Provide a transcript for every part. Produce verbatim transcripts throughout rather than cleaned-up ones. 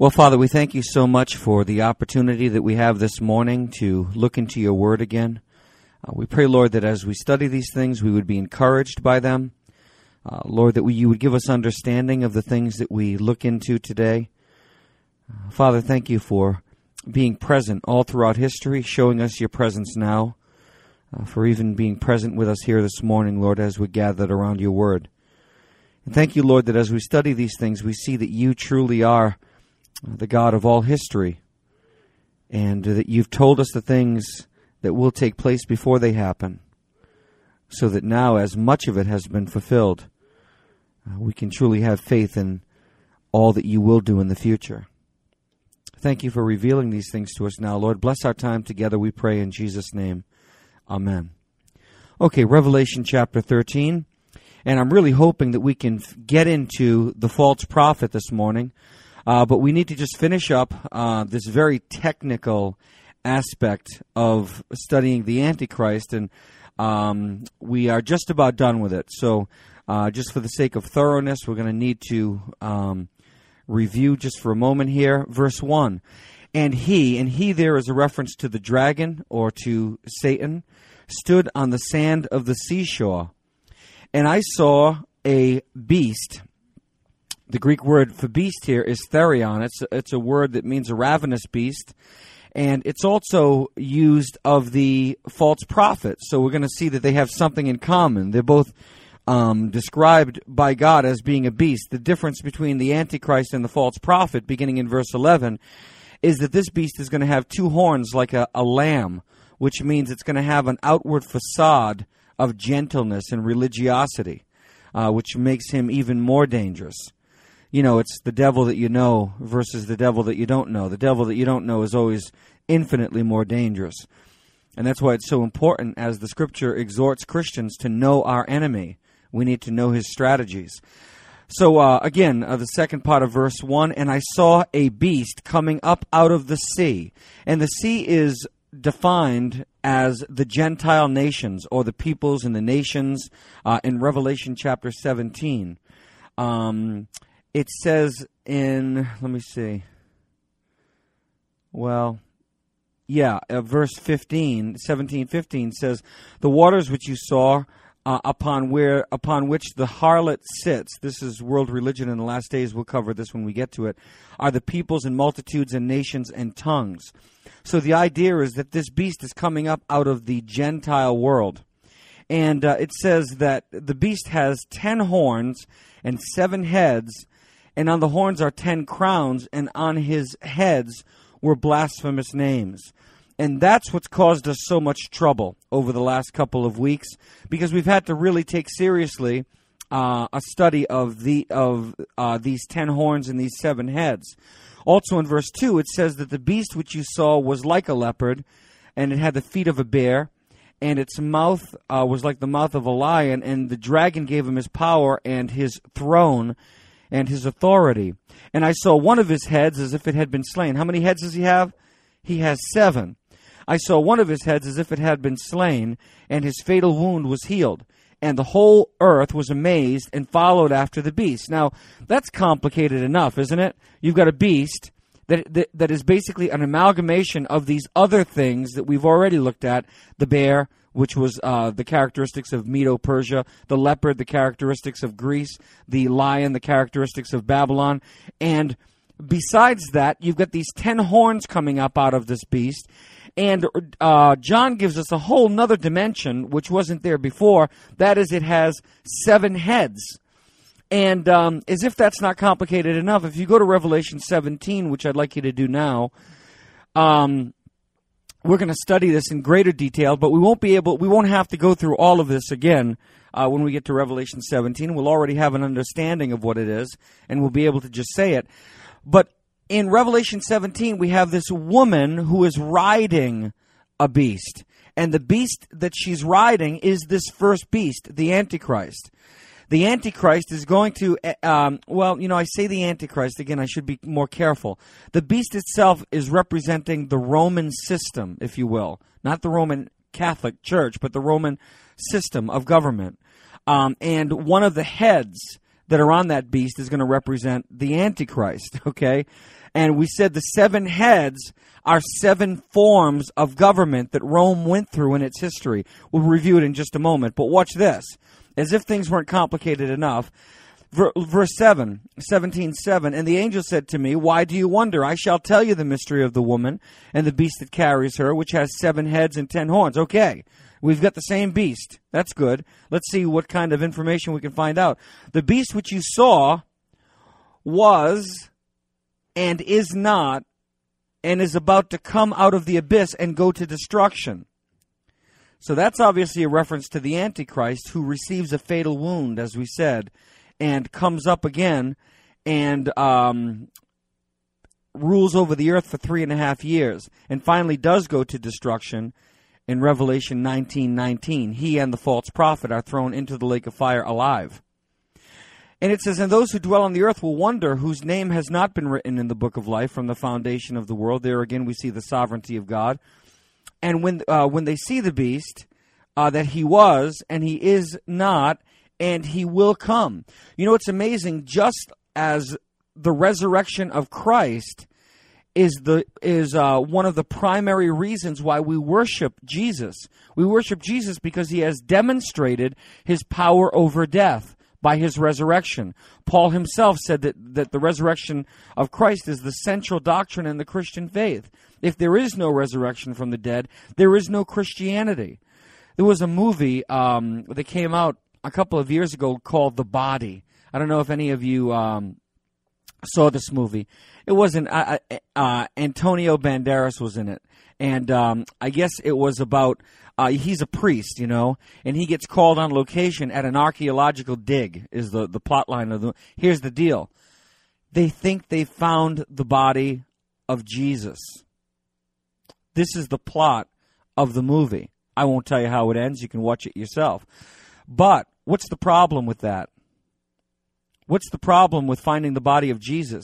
Well, Father, we thank you so much for the opportunity that we have this morning to look into your word again. Uh, we pray, Lord, that as we study these things, we would be encouraged by them. Uh, Lord, that we, you would give us understanding of the things that we look into today. Uh, Father, thank you for being present all throughout history, showing us your presence now, uh, for even being present with us here this morning, Lord, as we gathered around your word. And thank you, Lord, that as we study these things, we see that you truly are the God of all history, and that you've told us the things that will take place before they happen, so that now, as much of it has been fulfilled, uh, we can truly have faith in all that you will do in the future. Thank you for revealing these things to us now, Lord. Bless our time together, we pray in Jesus' name. Amen. Okay, Revelation chapter thirteen, and I'm really hoping that we can f- get into the false prophet this morning. Uh, but we need to just finish up uh, this very technical aspect of studying the Antichrist, and um, we are just about done with it. So uh, just for the sake of thoroughness, we're going to need to um, review just for a moment here. Verse one, and he, and he there is a reference to the dragon or to Satan, stood on the sand of the seashore. And I saw a beast. The Greek word for beast here is therion. It's, it's a word that means a ravenous beast. And it's also used of the false prophet. So we're going to see that they have something in common. They're both um, described by God as being a beast. The difference between the Antichrist and the false prophet, beginning in verse eleven, is that this beast is going to have two horns like a, a lamb, which means it's going to have an outward facade of gentleness and religiosity, uh, which makes him even more dangerous. You know, it's the devil that you know versus the devil that you don't know. The devil that you don't know is always infinitely more dangerous. And that's why it's so important, as the Scripture exhorts Christians to know our enemy. We need to know his strategies. So, uh, again, uh, the second part of verse one, and I saw a beast coming up out of the sea. And the sea is defined as the Gentile nations, or the peoples and the nations, uh, in Revelation chapter seventeen. Um... It says in, let me see, well, yeah, uh, verse fifteen, seventeen, fifteen says, the waters which you saw uh, upon where upon which the harlot sits, this is world religion in the last days, we'll cover this when we get to it, are the peoples and multitudes and nations and tongues. So the idea is that this beast is coming up out of the Gentile world. And uh, it says that the beast has ten horns and seven heads, and on the horns are ten crowns, and on his heads were blasphemous names. And that's what's caused us so much trouble over the last couple of weeks, because we've had to really take seriously uh, a study of the of uh, these ten horns and these seven heads. Also in verse two, it says that the beast which you saw was like a leopard, and it had the feet of a bear, and its mouth uh, was like the mouth of a lion, and the dragon gave him his power and his throne and his authority. And I saw one of his heads as if it had been slain. How many heads does he have? He has seven. I saw one of his heads as if it had been slain, and his fatal wound was healed. And the whole earth was amazed and followed after the beast. Now, that's complicated enough, isn't it? You've got a beast that, that, that is basically an amalgamation of these other things that we've already looked at. The bear, which was uh, the characteristics of Medo-Persia, the leopard, the characteristics of Greece, the lion, the characteristics of Babylon. And besides that, you've got these ten horns coming up out of this beast. And uh, John gives us a whole nother dimension, which wasn't there before. That is, it has seven heads. And um, as if that's not complicated enough, if you go to Revelation seventeen, which I'd like you to do now, um... we're going to study this in greater detail, but we won't be able, we won't have to go through all of this again uh, when we get to Revelation seventeen. We'll already have an understanding of what it is, and we'll be able to just say it. But in Revelation seventeen, we have this woman who is riding a beast, and the beast that she's riding is this first beast, the Antichrist. The Antichrist is going to, um, well, you know, I say the Antichrist, again, I should be more careful. The beast itself is representing the Roman system, if you will. Not the Roman Catholic Church, but the Roman system of government. Um, and one of the heads that are on that beast is going to represent the Antichrist, okay? And we said the seven heads are seven forms of government that Rome went through in its history. We'll review it in just a moment, but watch this. As if things weren't complicated enough. Verse seven, seventeen seven, and the angel said to me, why do you wonder? I shall tell you the mystery of the woman and the beast that carries her, which has seven heads and ten horns. Okay, we've got the same beast. That's good. Let's see what kind of information we can find out. The beast which you saw was and is not and is about to come out of the abyss and go to destruction. So that's obviously a reference to the Antichrist, who receives a fatal wound, as we said, and comes up again and um, rules over the earth for three and a half years, and finally does go to destruction in Revelation nineteen nineteen. He and the false prophet are thrown into the lake of fire alive. And it says, and those who dwell on the earth will wonder, whose name has not been written in the book of life from the foundation of the world. There again we see the sovereignty of God. And when uh, when they see the beast, uh, that he was, and he is not, and he will come. You know, it's amazing, just as the resurrection of Christ is the is uh, one of the primary reasons why we worship Jesus. We worship Jesus because he has demonstrated his power over death by his resurrection. Paul himself said that, that the resurrection of Christ is the central doctrine in the Christian faith. If there is no resurrection from the dead, there is no Christianity. There was a movie um, that came out a couple of years ago called The Body. I don't know if any of you um, saw this movie. It wasn't, uh, uh, Antonio Banderas was in it. And um, I guess it was about, uh, he's a priest, you know, and he gets called on location at an archaeological dig, is the, the plot line of the, here's the deal. They think they found the body of Jesus. This is the plot of the movie. I won't tell you how it ends. You can watch it yourself. But what's the problem with that? What's the problem with finding the body of Jesus?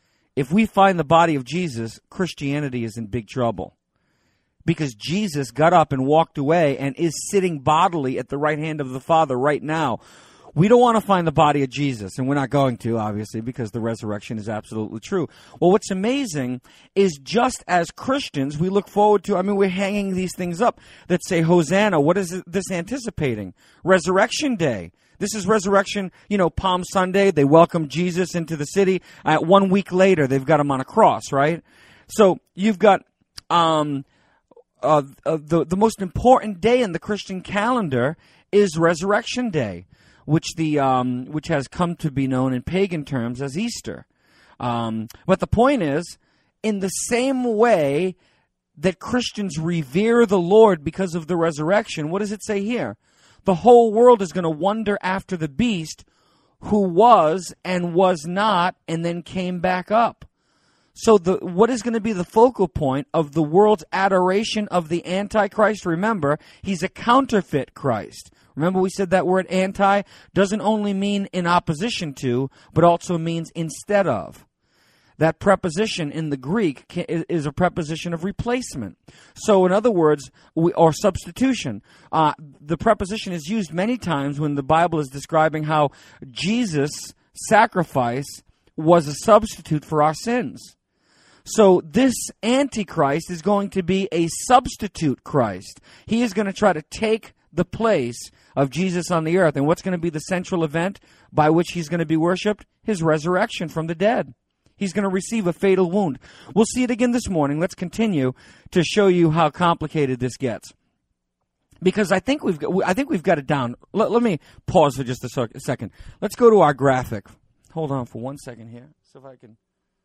If we find the body of Jesus, Christianity is in big trouble. Because Jesus got up and walked away and is sitting bodily at the right hand of the Father right now. We don't want to find the body of Jesus, and we're not going to, obviously, because the resurrection is absolutely true. Well, what's amazing is just as Christians, we look forward to, I mean, we're hanging these things up that say, Hosanna. What is this anticipating? Resurrection Day. This is resurrection, you know, Palm Sunday. They welcome Jesus into the city. Uh, one week later, they've got him on a cross, right? So you've got um, uh, uh, the, the most important day in the Christian calendar is Resurrection Day, which the um, which has come to be known in pagan terms as Easter. Um, but the point is, in the same way that Christians revere the Lord because of the resurrection, what does it say here? The whole world is going to wonder after the beast who was and was not and then came back up. So the what is going to be the focal point of the world's adoration of the Antichrist? Remember, he's a counterfeit Christ. Remember we said that word anti doesn't only mean in opposition to, but also means instead of. That preposition in the Greek is a preposition of replacement. So in other words, we, or substitution. Uh, the preposition is used many times when the Bible is describing how Jesus' sacrifice was a substitute for our sins. So this Antichrist is going to be a substitute Christ. He is going to try to take the place of Jesus on the earth. And what's going to be the central event by which he's going to be worshipped? His resurrection from the dead. He's going to receive a fatal wound. We'll see it again this morning. Let's continue to show you how complicated this gets. Because I think we've got, I think we've got it down. Let, let me pause for just a second. Let's go to our graphic. Hold on for one second here. See if I can.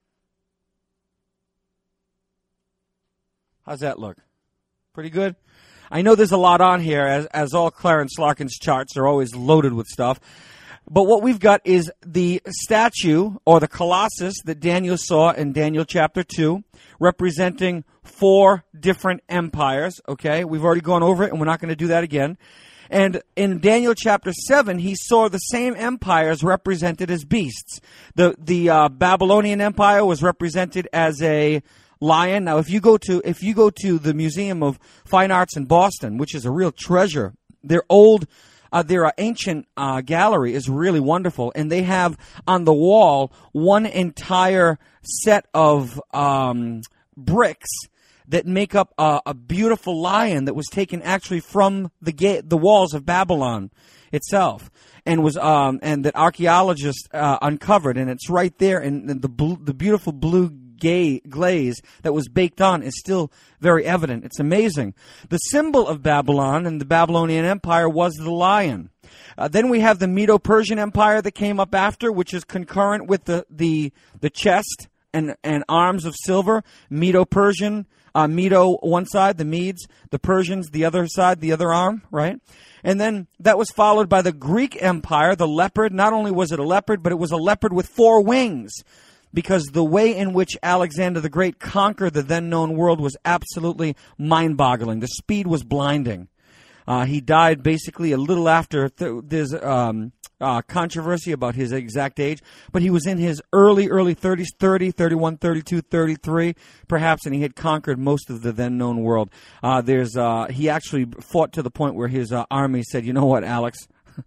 How's that look? Pretty good? I know there's a lot on here, as, as all Clarence Larkin's charts are always loaded with stuff. But what we've got is the statue, or the Colossus, that Daniel saw in Daniel chapter two, representing four different empires, okay? We've already gone over it, and we're not going to do that again. And in Daniel chapter seven, he saw the same empires represented as beasts. The, the uh, Babylonian Empire was represented as a lion. Now, if you go to if you go to the Museum of Fine Arts in Boston, which is a real treasure, their old uh, their uh, ancient uh, gallery is really wonderful, and they have on the wall one entire set of um, bricks that make up a, a beautiful lion that was taken actually from the ga- the walls of Babylon itself, and was um, and that archaeologists uh, uncovered, and it's right there, and the bl- the beautiful blue gay glaze that was baked on is still very evident. It's amazing. The symbol of Babylon and the Babylonian Empire was the lion. Uh, then we have the Medo-Persian Empire that came up after, which is concurrent with the the, the chest and, and arms of silver. Medo-Persian, uh, Medo one side, the Medes, the Persians the other side, the other arm, right? And then that was followed by the Greek Empire, the leopard. Not only was it a leopard, but it was a leopard with four wings, because the way in which Alexander the Great conquered the then-known world was absolutely mind-boggling. The speed was blinding. Uh, he died basically a little after. Th- there's um, uh, controversy about his exact age, but he was in his early, early thirties, thirty, thirty-one, thirty-two, thirty-three, perhaps, and he had conquered most of the then-known world. Uh, there's uh, he actually fought to the point where his uh, army said, you know what, Alex,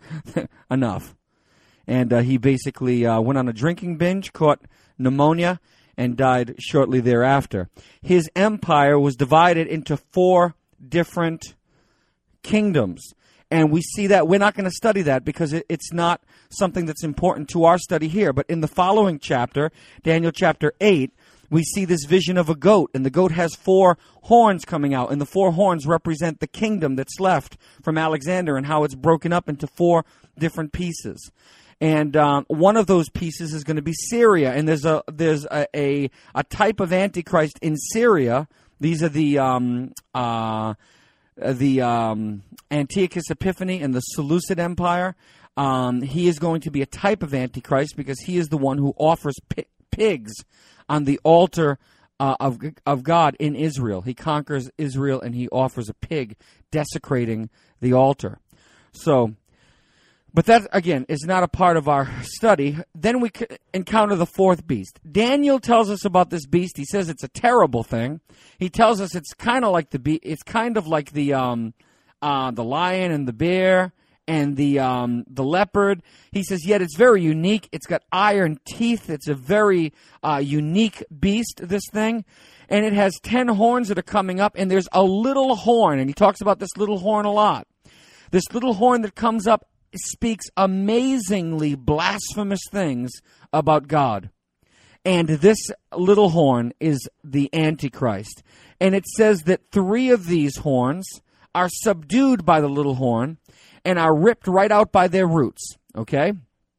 enough. And uh, he basically uh, went on a drinking binge, caught pneumonia, and died shortly thereafter. His empire was divided into four different kingdoms, and we see that. We're not going to study that because it, it's not something that's important to our study here. But in the following chapter, Daniel chapter eight, we see this vision of a goat, and the goat has four horns coming out, and the four horns represent the kingdom that's left from Alexander and how it's broken up into four different pieces. And um, one of those pieces is going to be Syria, and there's a there's a, a, a type of Antichrist in Syria. These are the um, uh, the um, Antiochus Epiphanes and the Seleucid Empire. Um, he is going to be a type of Antichrist because he is the one who offers pi- pigs on the altar uh, of of God in Israel. He conquers Israel and he offers a pig, desecrating the altar. So. But that, again, is not a part of our study. Then we encounter the fourth beast. Daniel tells us about this beast. He says it's a terrible thing. He tells us it's kind of like the be- it's kind of like the um, uh, the lion and the bear and the um, the leopard. He says, yet it's very unique. It's got iron teeth. It's a very uh, unique beast, this thing. And it has ten horns that are coming up, and there's a little horn, and he talks about this little horn a lot. This little horn that comes up speaks amazingly blasphemous things about God. And this little horn is the Antichrist. And it says that three of these horns are subdued by the little horn and are ripped right out by their roots. Okay?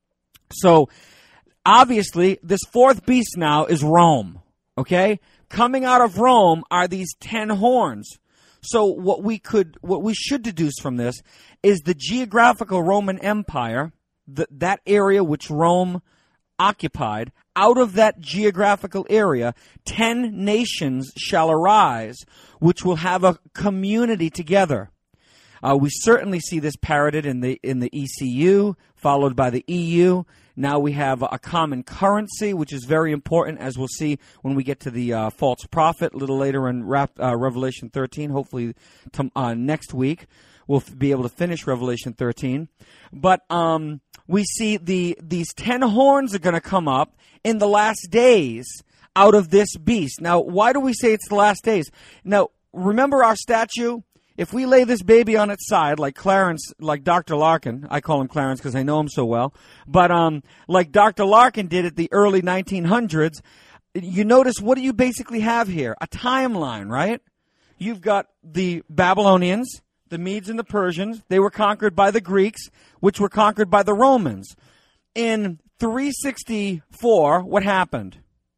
So, obviously, this fourth beast now is Rome. Okay? Coming out of Rome are these ten horns. So what we could, what we should deduce from this is the geographical Roman Empire, the, that area which Rome occupied. Out of that geographical area, ten nations shall arise, which will have a community together. Uh, we certainly see this parroted in the in the E C U, followed by the E U. Now we have a common currency, which is very important, as we'll see when we get to the uh, false prophet a little later in Rap, uh, Revelation thirteen. Hopefully to, uh, next week we'll f- be able to finish Revelation thirteen. But um, we see the these ten horns are going to come up in the last days out of this beast. Now, why do we say it's the last days? Now, remember our statue? If we lay this baby on its side, like Clarence, like Doctor Larkin, I call him Clarence because I know him so well, but um, like Doctor Larkin did at the early nineteen hundreds, you notice what do you basically have here? A timeline, right? You've got the Babylonians, the Medes and the Persians. They were conquered by the Greeks, which were conquered by the Romans. In three sixty-four, what happened?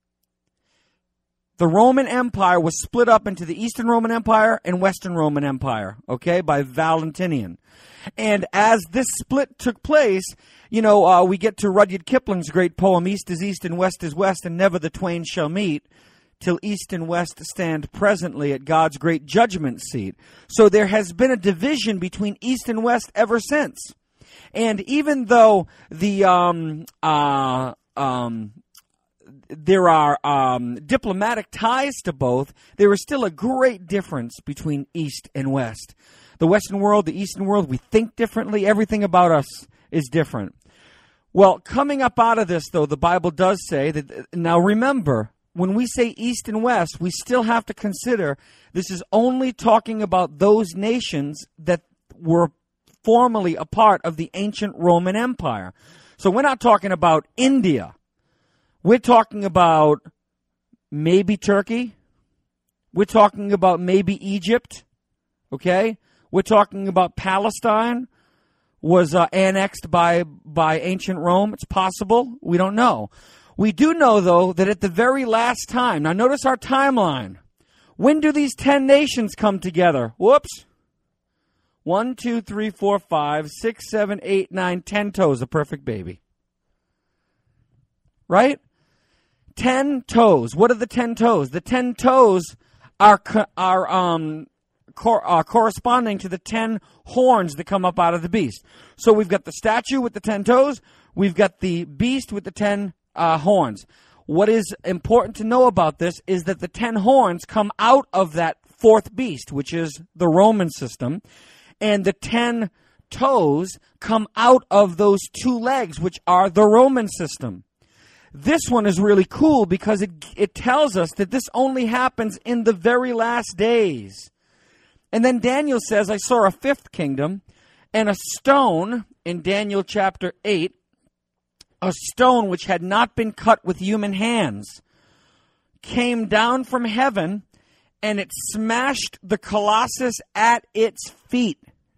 The Roman Empire was split up into the Eastern Roman Empire and Western Roman Empire, okay, by Valentinian. And as this split took place, you know, uh, we get to Rudyard Kipling's great poem, East is East and West is West, and never the twain shall meet, till East and West stand presently at God's great judgment seat. So there has been a division between East and West ever since. And even though the... Um, uh, um, there are um, diplomatic ties to both, there is still a great difference between East and West. The Western world, the Eastern world, we think differently. Everything about us is different. Well, coming up out of this, though, the Bible does say that, now remember, when we say East and West, we still have to consider this is only talking about those nations that were formerly a part of the ancient Roman Empire. So we're not talking about India. We're talking about maybe Turkey. We're talking about maybe Egypt. Okay? We're talking about Palestine was uh, annexed by by ancient Rome. It's possible. We don't know. We do know, though, that at the very last time, now notice our timeline. When do these ten nations come together? Whoops. One, two, three, four, five, six, seven, eight, nine, ten toes, a perfect baby. Right? Ten toes. What are the ten toes? The ten toes are are um cor- uh, corresponding to the ten horns that come up out of the beast. So we've got the statue with the ten toes. We've got the beast with the ten uh, horns. What is important to know about this is that the ten horns come out of that fourth beast, which is the Roman system, and the ten toes come out of those two legs, which are the Roman system. This one is really cool because it it tells us that this only happens in the very last days. And then Daniel says, I saw a fifth kingdom, and a stone, in Daniel chapter eight, a stone which had not been cut with human hands, came down from heaven, and it smashed the Colossus at its feet.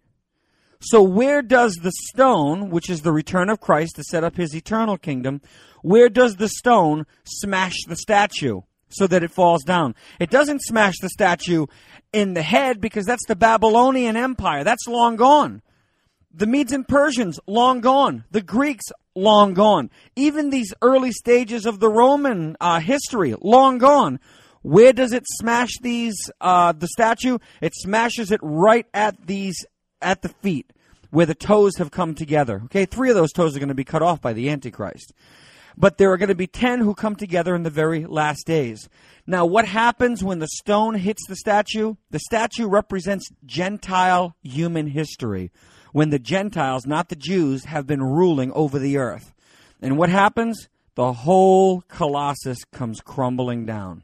So where does the stone, which is the return of Christ to set up his eternal kingdom, where does the stone smash the statue so that it falls down? It doesn't smash the statue in the head because that's the Babylonian Empire. That's long gone. The Medes and Persians, long gone. The Greeks, long gone. Even these early stages of the Roman uh, history, long gone. Where does it smash these uh, the statue? It smashes it right at these at the feet, where the toes have come together. Okay, three of those toes are going to be cut off by the Antichrist. But there are going to be ten who come together in the very last days. Now, what happens when the stone hits the statue? The statue represents Gentile human history, when the Gentiles, not the Jews, have been ruling over the earth. And what happens? The whole Colossus comes crumbling down.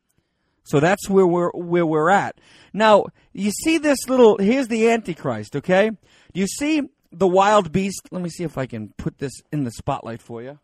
So that's where we're where we're at. Now, you see this little, here's the Antichrist, okay? Do you see the wild beast? Let me see if I can put this in the spotlight for you.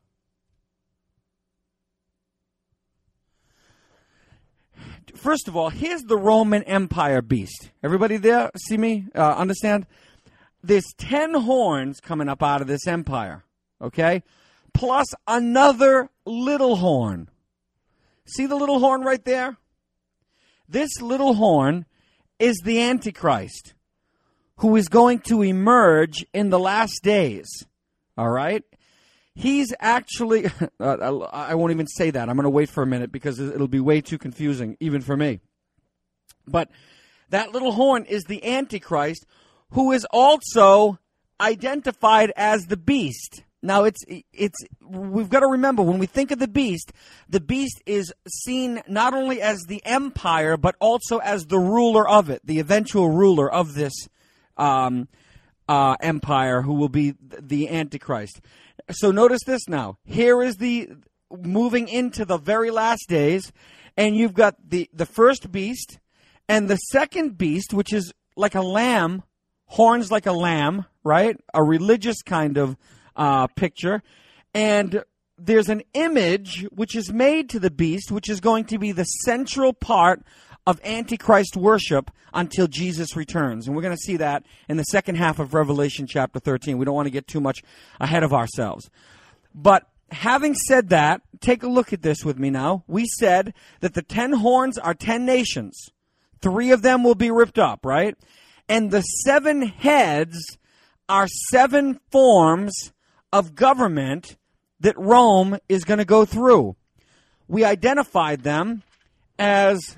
First of all, here's the Roman Empire beast. Everybody there? See me? Uh, understand? There's ten horns coming up out of this empire, okay? Plus another little horn. See the little horn right there? This little horn is the Antichrist, who is going to emerge in the last days, all right? He's actually, uh, I won't even say that. I'm going to wait for a minute because it'll be way too confusing, even for me. But that little horn is the Antichrist, who is also identified as the beast. Now, it's it's we've got to remember, when we think of the beast, the beast is seen not only as the empire, but also as the ruler of it, the eventual ruler of this um, uh, empire, who will be the Antichrist. So notice this now. Here is the moving into the very last days, and you've got the, the first beast and the second beast, which is like a lamb, horns like a lamb, right? A religious kind of uh, picture. And there's an image which is made to the beast, which is going to be the central part of Antichrist worship until Jesus returns. And we're going to see that in the second half of Revelation chapter thirteen. We don't want to get too much ahead of ourselves. But having said that, take a look at this with me now. We said that the ten horns are ten nations. Three of them will be ripped up, right? And the seven heads are seven forms of government that Rome is going to go through. We identified them as,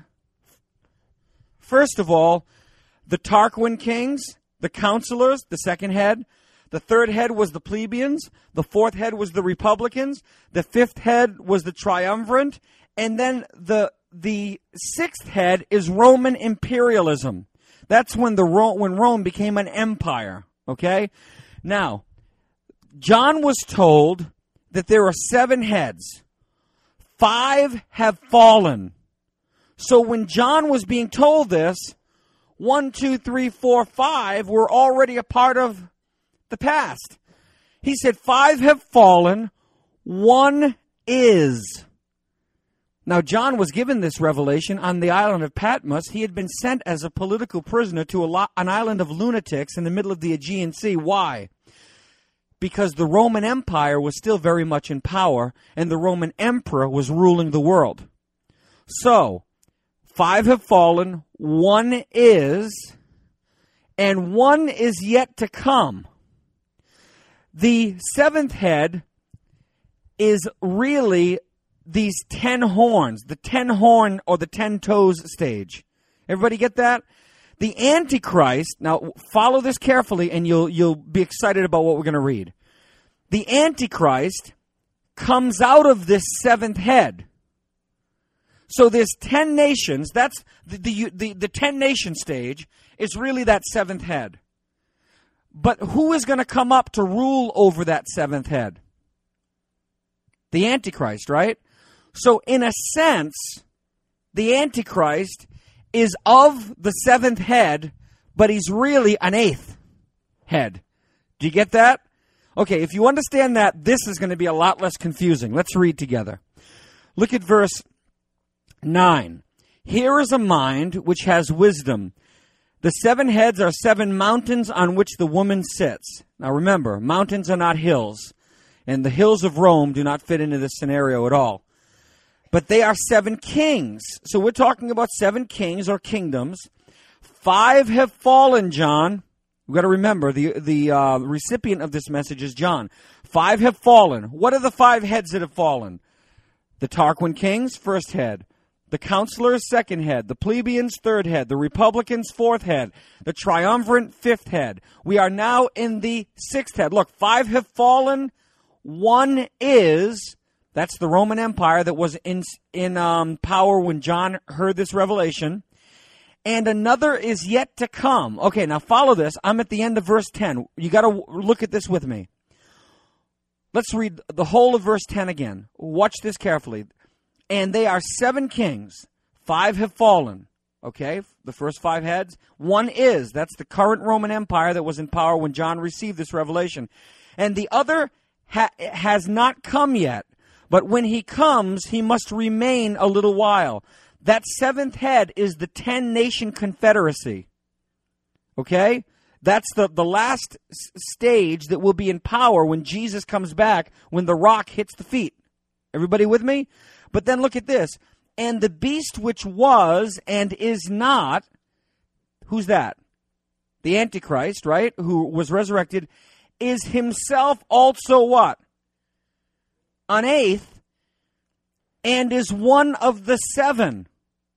first of all, the Tarquin kings, the counselors, the second head, The third head was the plebeians. The fourth head was the republicans. The fifth head was the triumvirate. And then the the sixth head is Roman imperialism. That's when the Ro- when Rome became an empire. Okay? Now, John was told that there are seven heads. Five have fallen. So when John was being told this, one, two, three, four, five were already a part of the past. He said, five have fallen, one is. Now, John was given this revelation on the island of Patmos. He had been sent as a political prisoner to a lo- an island of lunatics in the middle of the Aegean Sea. Why? Because the Roman Empire was still very much in power, and the Roman emperor was ruling the world. So, five have fallen, one is, and one is yet to come. The seventh head is really these ten horns, the ten horn or the ten toes stage. Everybody get that? The Antichrist, now follow this carefully and you'll you'll be excited about what we're going to read. The Antichrist comes out of this seventh head. So there's ten nations, that's the the the, the ten nation stage is really that seventh head. But who is going to come up to rule over that seventh head? The Antichrist, right? So in a sense, the Antichrist is of the seventh head, but he's really an eighth head. Do you get that? Okay, if you understand that, this is going to be a lot less confusing. Let's read together. Look at verse nine. Here is a mind which has wisdom. The seven heads are seven mountains on which the woman sits. Now remember, mountains are not hills, and the hills of Rome do not fit into this scenario at all. But they are seven kings. So we're talking about seven kings or kingdoms. Five have fallen, John. We've got to remember, the, the uh, recipient of this message is John. Five have fallen. What are the five heads that have fallen? The Tarquin kings, first head. The counselors, second head. The plebeians, third head. The republicans, fourth head. The triumvirate, fifth head. We are now in the sixth head. Look, five have fallen. One is, that's the Roman Empire that was in, in um, power when John heard this revelation. And another is yet to come. Okay, now follow this. I'm at the end of verse ten. You got to look at this with me. Let's read the whole of verse ten again. Watch this carefully. And they are seven kings. Five have fallen. Okay, the first five heads. One is. That's the current Roman Empire that was in power when John received this revelation. And the other ha- has not come yet. But when he comes, he must remain a little while. That seventh head is the ten-nation confederacy. Okay? That's the, the last s- stage that will be in power when Jesus comes back, when the rock hits the feet. Everybody with me? But then look at this. And the beast which was and is not, who's that? The Antichrist, right? Who was resurrected, is himself also what? An eighth, and is one of the seven.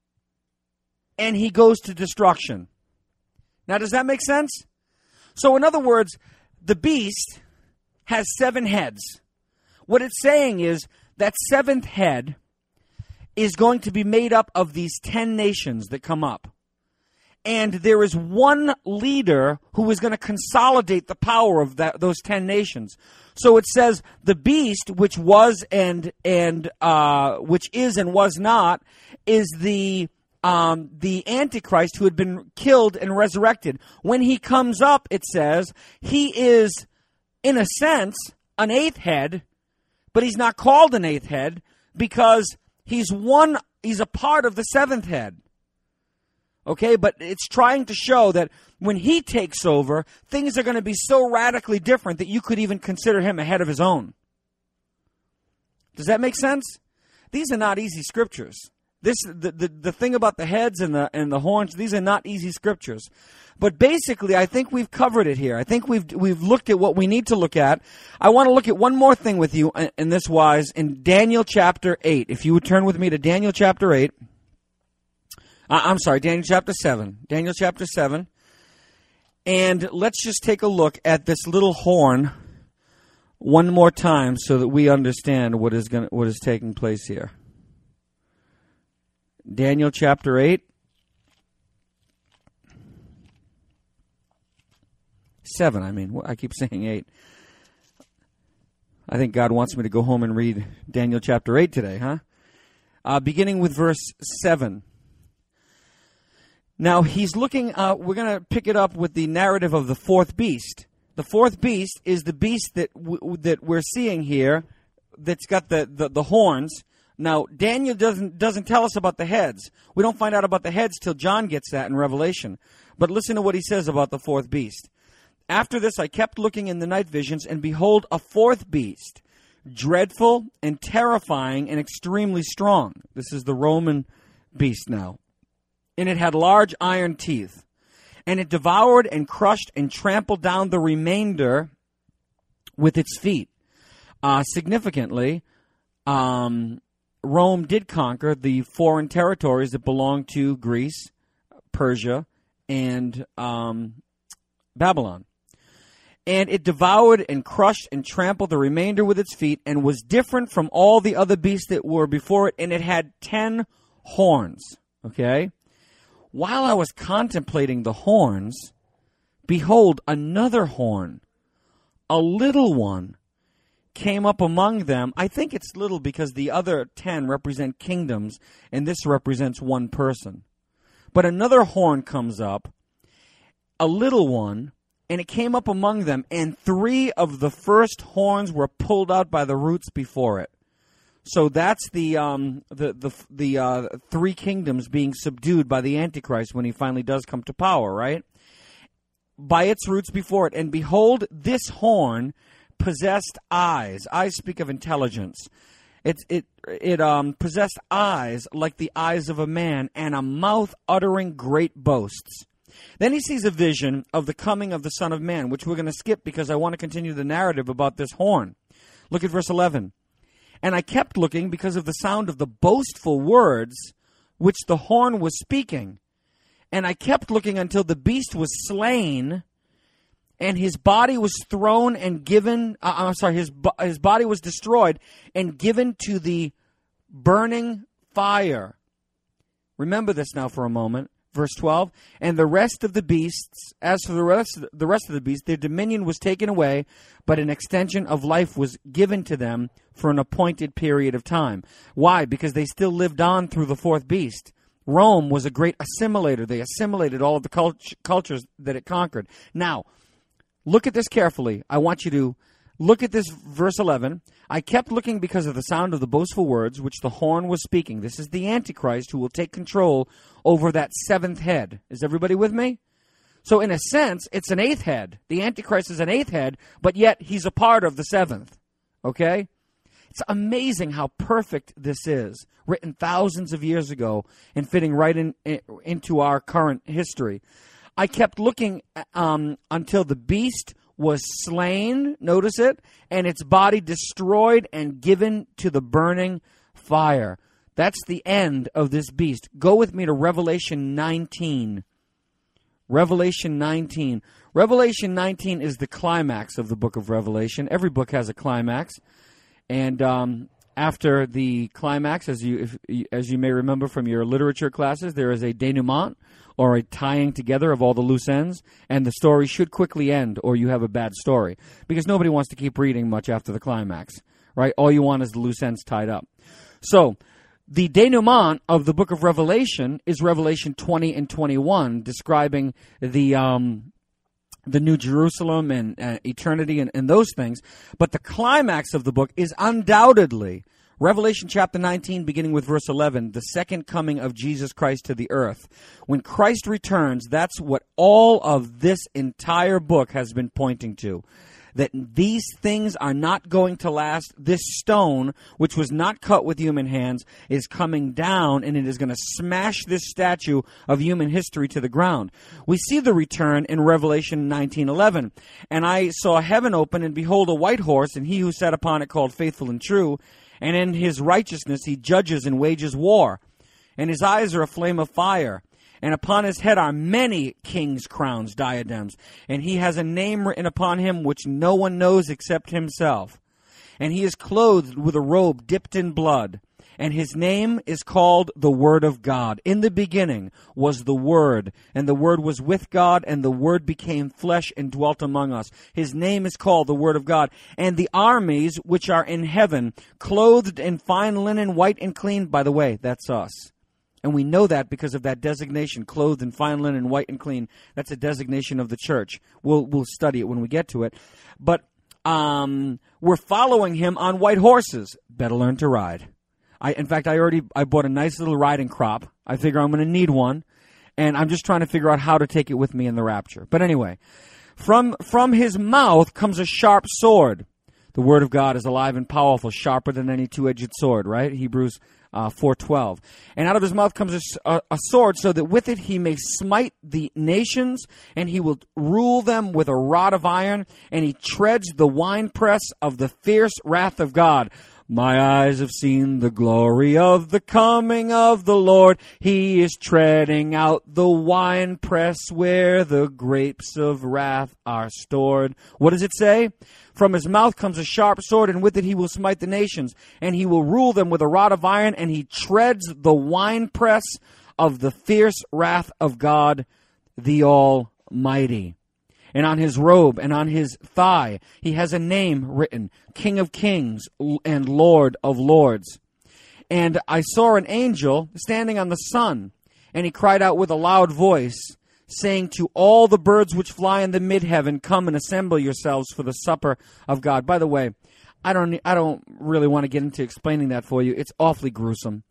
And he goes to destruction. Now, does that make sense? So, in other words, the beast has seven heads. What it's saying is that seventh head is going to be made up of these ten nations that come up. And there is one leader who is going to consolidate the power of that, those ten nations. So it says the beast, which was and and uh, which is and was not, is the um, the Antichrist who had been killed and resurrected. When he comes up, it says he is, in a sense, an eighth head, but he's not called an eighth head because he's one. He's a part of the seventh head. Okay, but it's trying to show that when he takes over, things are going to be so radically different that you could even consider him ahead of his own. Does that make sense? These are not easy scriptures. This the, the, the thing about the heads and the and the horns, these are not easy scriptures. But basically, I think we've covered it here. I think we've we've looked at what we need to look at. I want to look at one more thing with you in, in this wise in Daniel chapter eight. If you would turn with me to Daniel chapter eight. I'm sorry, Daniel chapter seven. Daniel chapter seven. And let's just take a look at this little horn one more time so that we understand what is going what is taking place here. Daniel chapter eight. Seven, I mean. I keep saying eight. I think God wants me to go home and read Daniel chapter eight today, huh? Uh, beginning with verse seven. Now, he's looking, uh, we're going to pick it up with the narrative of the fourth beast. The fourth beast is the beast that w- that we're seeing here that's got the, the, the horns. Now, Daniel doesn't doesn't tell us about the heads. We don't find out about the heads till John gets that in Revelation. But listen to what he says about the fourth beast. After this, I kept looking in the night visions, and behold, a fourth beast, dreadful and terrifying and extremely strong. This is the Roman beast now. And it had large iron teeth. And it devoured and crushed and trampled down the remainder with its feet. Uh, significantly, um, Rome did conquer the foreign territories that belonged to Greece, Persia, and um, Babylon. And it devoured and crushed and trampled the remainder with its feet, and was different from all the other beasts that were before it, and it had ten horns. Okay? While I was contemplating the horns, behold, another horn, a little one, came up among them. I think it's little because the other ten represent kingdoms, and this represents one person. But another horn comes up, a little one, and it came up among them, and three of the first horns were pulled out by the roots before it. So that's the um, the the the uh, three kingdoms being subdued by the Antichrist when he finally does come to power, right? By its roots before it. And behold, this horn possessed eyes. Eyes speak of intelligence. It it it um possessed eyes like the eyes of a man, and a mouth uttering great boasts. Then he sees a vision of the coming of the Son of Man, which we're going to skip because I want to continue the narrative about this horn. Look at verse eleven. And I kept looking because of the sound of the boastful words which the horn was speaking. And I kept looking until the beast was slain, and his body was thrown and given, uh, I'm sorry, his, his body was destroyed and given to the burning fire. Remember this now for a moment. Verse twelve, and the rest of the beasts, as for the rest, the rest of the beasts, their dominion was taken away, but an extension of life was given to them for an appointed period of time. Why? Because they still lived on through the fourth beast. Rome was a great assimilator. They assimilated all of the cult- cultures that it conquered. Now, look at this carefully. I want you to look at this verse eleven. I kept looking because of the sound of the boastful words which the horn was speaking. This is the Antichrist who will take control over that seventh head. Is everybody with me? So in a sense, it's an eighth head. The Antichrist is an eighth head, but yet he's a part of the seventh. Okay? It's amazing how perfect this is, written thousands of years ago and fitting right in, in into our current history. I kept looking um, until the beast was slain, notice it, and its body destroyed and given to the burning fire. That's the end of this beast. Go with me to Revelation nineteen. Revelation nineteen. Revelation nineteen is the climax of the book of Revelation. Every book has a climax. And um, after the climax, as you if, as you may remember from your literature classes, there is a denouement, or a tying together of all the loose ends, and the story should quickly end, or you have a bad story. Because nobody wants to keep reading much after the climax, right? All you want is the loose ends tied up. So, the denouement of the book of Revelation is Revelation twenty and twenty-one, describing the um, the New Jerusalem and uh, eternity and, and those things. But the climax of the book is undoubtedly Revelation chapter nineteen, beginning with verse eleven, the second coming of Jesus Christ to the earth. When Christ returns, that's what all of this entire book has been pointing to. That these things are not going to last. This stone, which was not cut with human hands, is coming down, and it is going to smash this statue of human history to the ground. We see the return in Revelation nineteen eleven. And I saw heaven open, and behold, a white horse, and he who sat upon it called Faithful and True. And in his righteousness he judges and wages war. And his eyes are a flame of fire. And upon his head are many kings' crowns, diadems. And he has a name written upon him which no one knows except himself. And he is clothed with a robe dipped in blood. And his name is called the Word of God. In the beginning was the Word, and the Word was with God, and the Word became flesh and dwelt among us. His name is called the Word of God. And the armies which are in heaven, clothed in fine linen, white and clean, by the way, that's us. And we know that because of that designation, clothed in fine linen, white and clean. That's a designation of the church. We'll we'll study it when we get to it. But um, we're following him on white horses. Better learn to ride. I, in fact, I already I bought a nice little riding crop. I figure I'm going to need one, and I'm just trying to figure out how to take it with me in the rapture. But anyway, from from his mouth comes a sharp sword. The word of God is alive and powerful, sharper than any two-edged sword, right? Hebrews uh, four twelve. And out of his mouth comes a, a, a sword, so that with it he may smite the nations, and he will rule them with a rod of iron, and he treads the winepress of the fierce wrath of God. My eyes have seen the glory of the coming of the Lord. He is treading out the winepress where the grapes of wrath are stored. What does it say? From his mouth comes a sharp sword, and with it he will smite the nations, and he will rule them with a rod of iron, and he treads the winepress of the fierce wrath of God, the Almighty. And on his robe and on his thigh, he has a name written, King of Kings and Lord of Lords. And I saw an angel standing on the sun, and he cried out with a loud voice, saying to all the birds which fly in the mid-heaven, come and assemble yourselves for the supper of God. By the way, I don't, I don't really want to get into explaining that for you. It's awfully gruesome.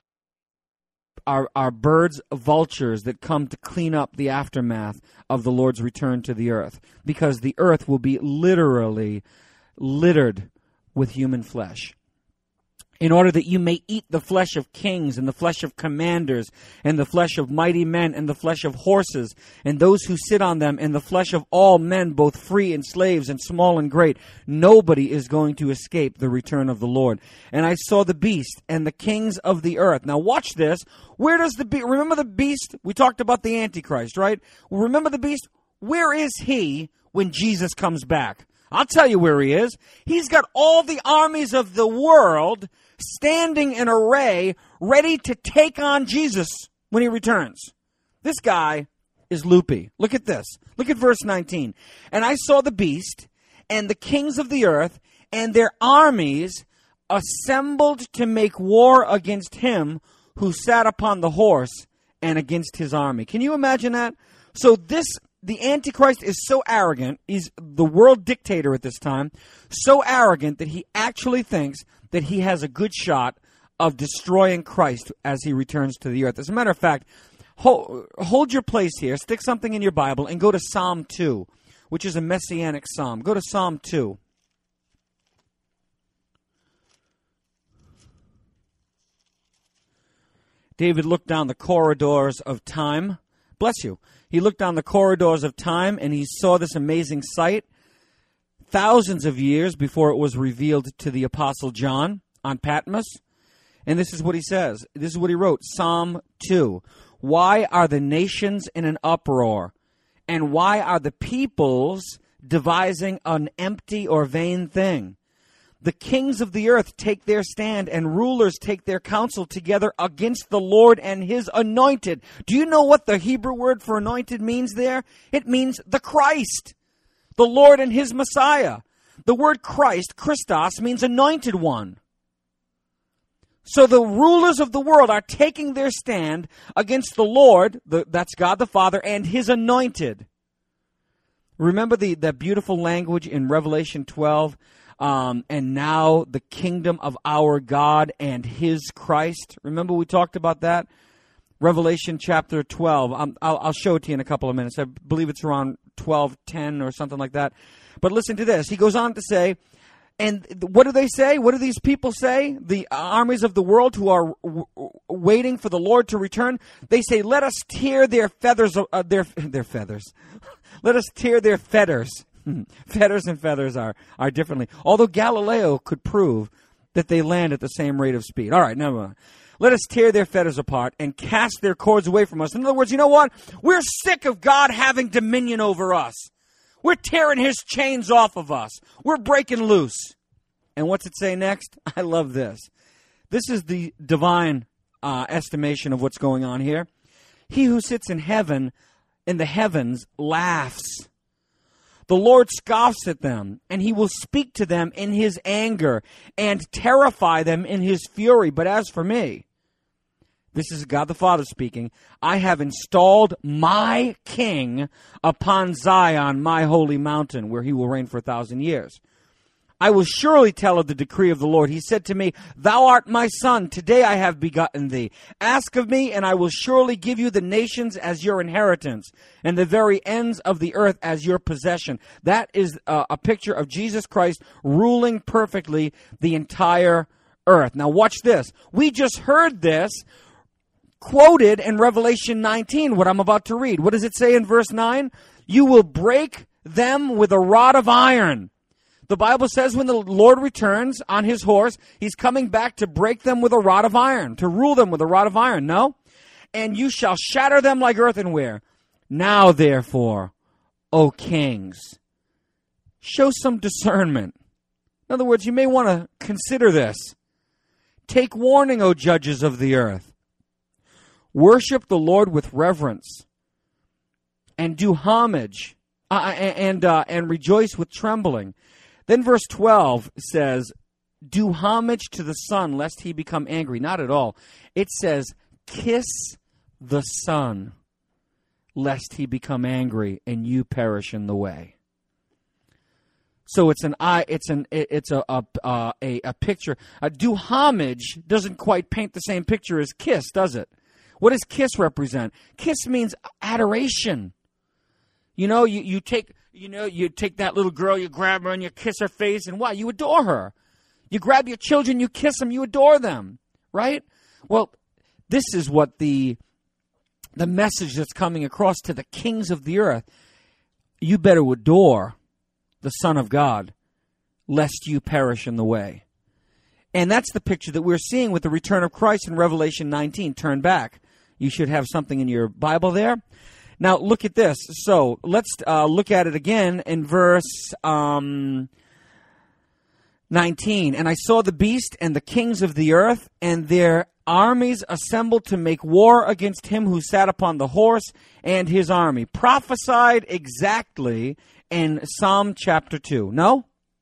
Are, are birds vultures that come to clean up the aftermath of the Lord's return to the earth, because the earth will be literally littered with human flesh, in order that you may eat the flesh of kings and the flesh of commanders and the flesh of mighty men and the flesh of horses and those who sit on them and the flesh of all men, both free and slaves and small and great. Nobody is going to escape the return of the Lord. And I saw the beast and the kings of the earth. Now watch this. Where does the beast, remember the beast? We talked about the Antichrist, right? Remember the beast? Where is he when Jesus comes back? I'll tell you where he is. He's got all the armies of the world standing in array, ready to take on Jesus when he returns. This guy is loopy. Look at this. Look at verse nineteen. And I saw the beast and the kings of the earth and their armies assembled to make war against him who sat upon the horse and against his army. Can you imagine that? So this, the Antichrist is so arrogant, he's the world dictator at this time, so arrogant that he actually thinks that he has a good shot of destroying Christ as he returns to the earth. As a matter of fact, hold, hold your place here, stick something in your Bible, and go to Psalm two, which is a messianic psalm. Go to Psalm two. David looked down the corridors of time. Bless you. He looked down the corridors of time, and he saw this amazing sight thousands of years before it was revealed to the Apostle John on Patmos. And this is what he says. This is what he wrote. Psalm two. Why are the nations in an uproar? And why are the peoples devising an empty or vain thing? The kings of the earth take their stand, and rulers take their counsel together against the Lord and his anointed. Do you know what the Hebrew word for anointed means there? It means the Christ, the Lord and his Messiah. The word Christ, Christos, means anointed one. So the rulers of the world are taking their stand against the Lord, the, that's God the Father, and his anointed. Remember the, the beautiful language in Revelation twelve? Um, and now the kingdom of our God and his Christ. Remember we talked about that? Revelation chapter twelve. Um, I'll, I'll show it to you in a couple of minutes. I believe it's around twelve ten or something like that. But listen to this. He goes on to say, and what do they say? What do these people say? The armies of the world who are w- waiting for the Lord to return. They say, let us tear their feathers, uh, their, their feathers. Let us tear their fetters. Fetters and feathers are, are differently. Although Galileo could prove that they land at the same rate of speed. All right, never mind. Let us tear their fetters apart and cast their cords away from us. In other words, you know what? We're sick of God having dominion over us. We're tearing his chains off of us. We're breaking loose. And what's it say next? I love this. This is the divine uh, estimation of what's going on here. He who sits in heaven, in the heavens, laughs. The Lord scoffs at them, and he will speak to them in his anger and terrify them in his fury. But as for me, this is God the Father speaking, I have installed my king upon Zion, my holy mountain, where he will reign for a thousand years. I will surely tell of the decree of the Lord. He said to me, thou art my son. Today I have begotten thee. Ask of me, and I will surely give you the nations as your inheritance, and the very ends of the earth as your possession. That is uh, a picture of Jesus Christ ruling perfectly the entire earth. Now watch this. We just heard this quoted in Revelation nineteen, what I'm about to read. What does it say in verse nine? You will break them with a rod of iron. The Bible says when the Lord returns on his horse, he's coming back to break them with a rod of iron, to rule them with a rod of iron, no? And you shall shatter them like earthenware. Now, therefore, O kings, show some discernment. In other words, you may want to consider this. Take warning, O judges of the earth. Worship the Lord with reverence, and do homage, uh, and uh, and rejoice with trembling. Then verse twelve says, do homage to the Son, lest he become angry. Not at all. It says, kiss the Son, lest he become angry and you perish in the way. So it's an I. It's an. It's a a a, a picture. Uh, do homage doesn't quite paint the same picture as kiss, does it? What does kiss represent? Kiss means adoration. You know, you, you take. You know, you take that little girl, you grab her and you kiss her face, and what? You adore her. You grab your children, you kiss them, you adore them, right? Well, this is what the the message that's coming across to the kings of the earth. You better adore the Son of God, lest you perish in the way. And that's the picture that we're seeing with the return of Christ in Revelation nineteen. Turn back. You should have something in your Bible there. Now, look at this. So, let's uh, look at it again in verse um, nineteen. And I saw the beast and the kings of the earth, and their armies assembled to make war against him who sat upon the horse and his army. Prophesied exactly in Psalm chapter two. No?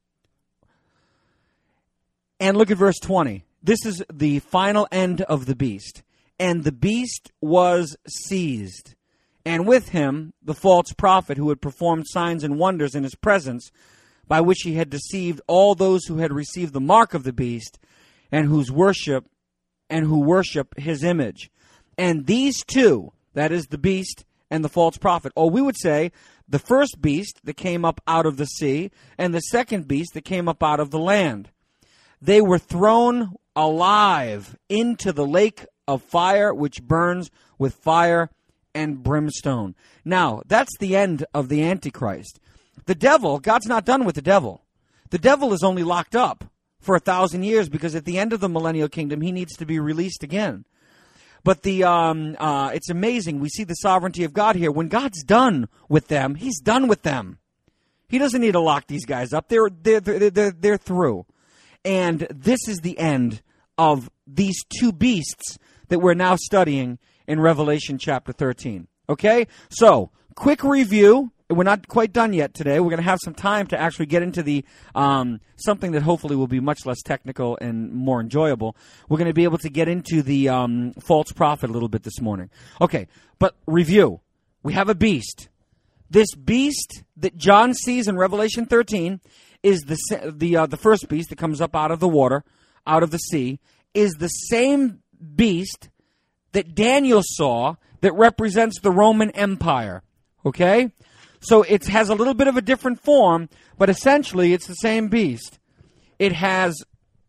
And look at verse twenty. This is the final end of the beast. And the beast was seized, and with him the false prophet who had performed signs and wonders in his presence, by which he had deceived all those who had received the mark of the beast, and whose worship and who worship his image. And these two, that is the beast and the false prophet, or we would say the first beast that came up out of the sea, and the second beast that came up out of the land, they were thrown alive into the lake of fire, which burns with fire and brimstone. Now, that's the end of the Antichrist. The devil, God's not done with the devil. The devil is only locked up for a thousand years because at the end of the millennial kingdom, he needs to be released again. But the um, uh, it's amazing. We see the sovereignty of God here. When God's done with them, he's done with them. He doesn't need to lock these guys up. They're, they're, they're, they're, they're through. And this is the end of these two beasts that we're now studying in Revelation chapter thirteen. Okay? So, quick review. We're not quite done yet today. We're going to have some time to actually get into the um, something that hopefully will be much less technical and more enjoyable. We're going to be able to get into the um, false prophet a little bit this morning. Okay, but review. We have a beast. This beast that John sees in Revelation thirteen is the the uh, the first beast that comes up out of the water, out of the sea, is the same beast that Daniel saw that represents the Roman Empire. Okay? So it has a little bit of a different form, but essentially it's the same beast. It has...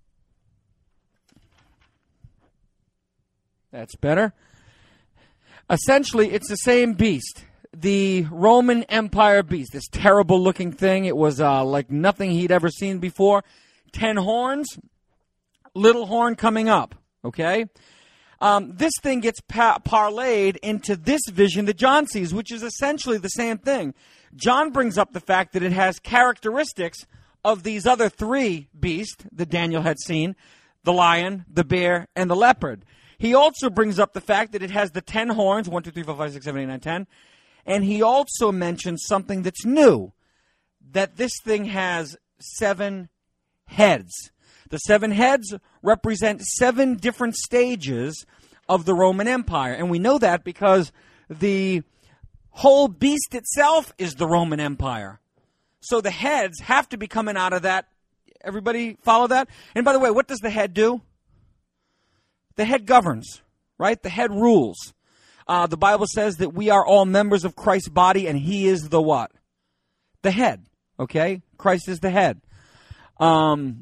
That's better. Essentially, it's the same beast. The Roman Empire beast, this terrible-looking thing. It was uh, like nothing he'd ever seen before. Ten horns, little horn coming up, okay? um, this thing gets pa- parlayed into this vision that John sees, which is essentially the same thing. John brings up the fact that it has characteristics of these other three beasts that Daniel had seen, the lion, the bear, and the leopard. He also brings up the fact that it has the ten horns, one, two, three, four, five, six, seven, eight, nine, ten. And he also mentions something that's new, that this thing has seven heads. The seven heads represent seven different stages of the Roman Empire. And we know that because the whole beast itself is the Roman Empire. So the heads have to be coming out of that. Everybody follow that? And by the way, what does the head do? The head governs, right? The head rules. Uh, the Bible says that we are all members of Christ's body, and he is the what? The head, okay? Christ is the head. Um,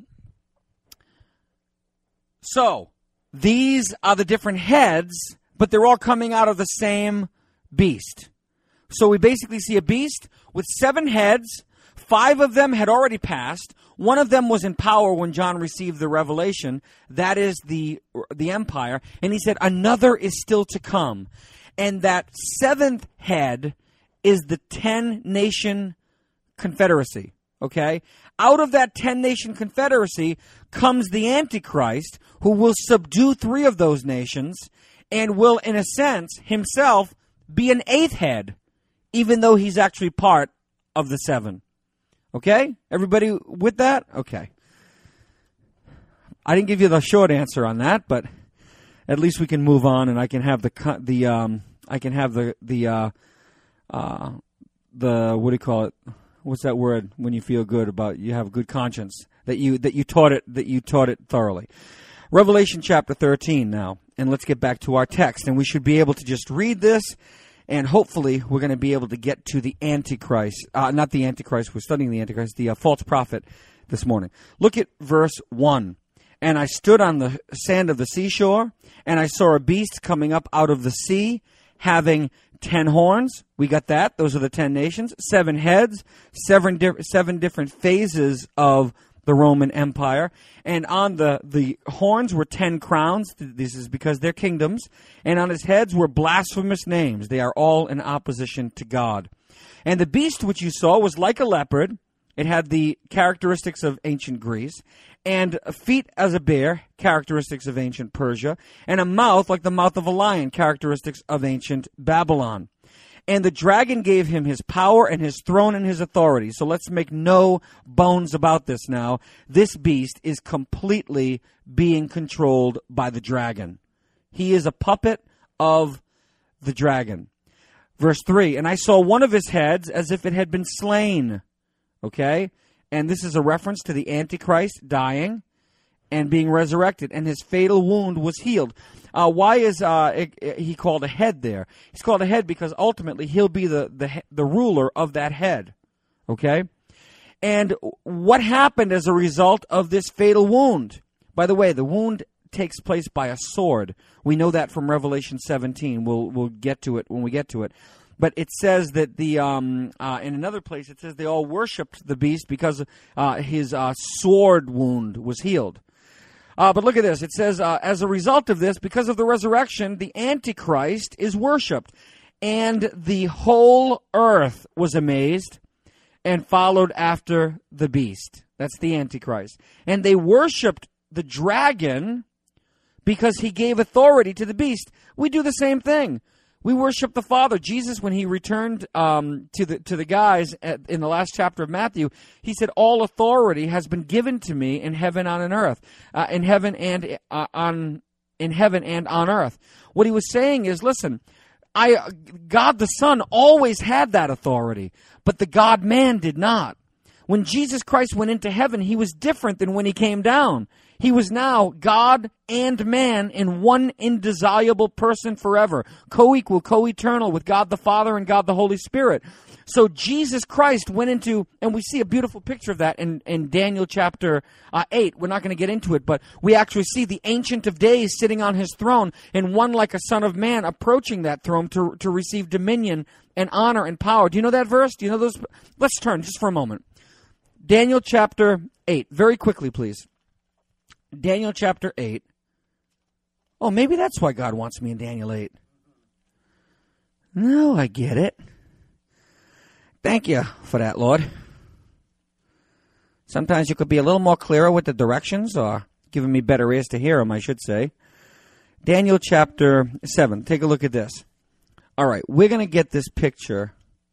so, these are the different heads, but they're all coming out of the same beast. So we basically see a beast with seven heads. Five of them had already passed. One of them was in power when John received the revelation. That is the the empire. And he said, another is still to come. And that seventh head is the ten-nation confederacy. Okay? Out of that ten-nation confederacy comes the Antichrist, who will subdue three of those nations and will, in a sense, himself be an eighth head, even though he's actually part of the seven. Okay? Everybody with that? Okay. I didn't give you the short answer on that, but at least we can move on, and I can have the the um I can have the the uh uh the what do you call it? What's that word when you feel good about you have a good conscience that you that you taught it that you taught it thoroughly. Revelation chapter thirteen now, and let's get back to our text, and we should be able to just read this. And hopefully we're going to be able to get to the Antichrist, uh, not the Antichrist, we're studying the Antichrist, the uh, false prophet this morning. Look at verse one. And I stood on the sand of the seashore, and I saw a beast coming up out of the sea, having ten horns. We got that. Those are the ten nations. Seven heads, seven, di- seven different phases of the Roman Empire. And on the, the horns were ten crowns. This is because they're kingdoms. And on his heads were blasphemous names. They are all in opposition to God. And the beast which you saw was like a leopard. It had the characteristics of ancient Greece. And feet as a bear, characteristics of ancient Persia. And a mouth like the mouth of a lion, characteristics of ancient Babylon. And the dragon gave him his power and his throne and his authority. So let's make no bones about this now. This beast is completely being controlled by the dragon. He is a puppet of the dragon. Verse three, and I saw one of his heads as if it had been slain. Okay? And this is a reference to the Antichrist dying and being resurrected. And his fatal wound was healed. Uh, why is uh, it, it, he called a head there? He's called a head because ultimately he'll be the, the, the ruler of that head. Okay? And what happened as a result of this fatal wound? By the way, the wound takes place by a sword. We know that from Revelation seventeen. We'll we'll get to it when we get to it. But it says that the um, uh, in another place it says they all worshipped the beast because uh, his uh, sword wound was healed. Uh, but look at this. It says, uh, as a result of this, because of the resurrection, the Antichrist is worshipped. And the whole earth was amazed and followed after the beast. That's the Antichrist. And they worshipped the dragon because he gave authority to the beast. We do the same thing. We worship the Father. Jesus, when he returned um, to the to the guys at, in the last chapter of Matthew, he said, "All authority has been given to me in heaven and on earth, uh, in heaven and uh, on in heaven and on earth." What he was saying is, listen, I God the Son always had that authority, but the God Man did not. When Jesus Christ went into heaven, he was different than when he came down. He was now God and man in one indissoluble person forever, co-equal, co-eternal with God the Father and God the Holy Spirit. So Jesus Christ went into, and we see a beautiful picture of that in, in Daniel chapter uh, eight. We're not going to get into it, but we actually see the Ancient of Days sitting on his throne, and one like a son of man approaching that throne to, to receive dominion and honor and power. Do you know that verse? Do you know those? Let's turn just for a moment. Daniel chapter eight. Very quickly, please. Daniel chapter eight. Oh, maybe that's why God wants me in Daniel eight. No, I get it. Thank you for that, Lord. Sometimes you could be a little more clearer with the directions, or giving me better ears to hear them, I should say. Daniel chapter seven. Take a look at this. All right, we're going to get this picture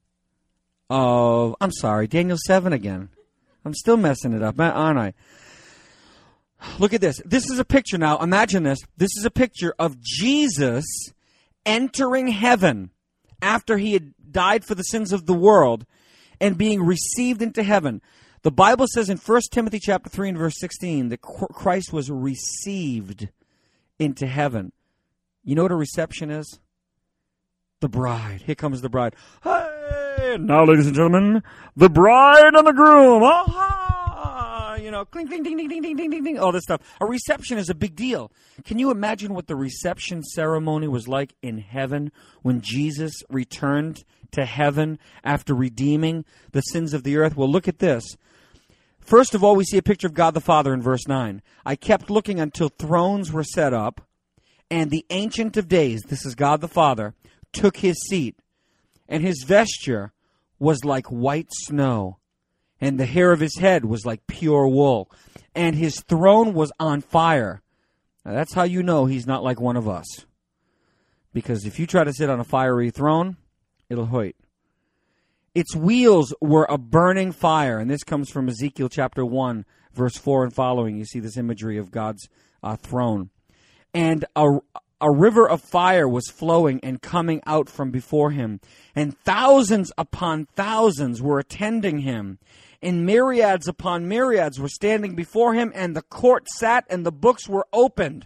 of, I'm sorry, Daniel seven again. I'm still messing it up, aren't I? Look at this. This is a picture now. Imagine this. This is a picture of Jesus entering heaven after he had died for the sins of the world and being received into heaven. The Bible says in First Timothy chapter three and verse sixteen that Christ was received into heaven. You know what a reception is? The bride. Here comes the bride. Hey, now, ladies and gentlemen, the bride and the groom. Aha! You know, clink, ding, ding, ding, ding, ding, ding, ding, ding, all this stuff. A reception is a big deal. Can you imagine what the reception ceremony was like in heaven when Jesus returned to heaven after redeeming the sins of the earth? Well, look at this. First of all, we see a picture of God the Father in verse nine. I kept looking until thrones were set up, and the Ancient of Days, this is God the Father, took his seat, and his vesture was like white snow, and the hair of his head was like pure wool, and his throne was on fire. Now, that's how you know he's not like one of us. Because if you try to sit on a fiery throne, it'll hurt. Its wheels were a burning fire, and this comes from Ezekiel chapter one, verse four and following. You see this imagery of God's uh, throne. And a, a river of fire was flowing and coming out from before him, and thousands upon thousands were attending him, and myriads upon myriads were standing before him, and the court sat, and the books were opened.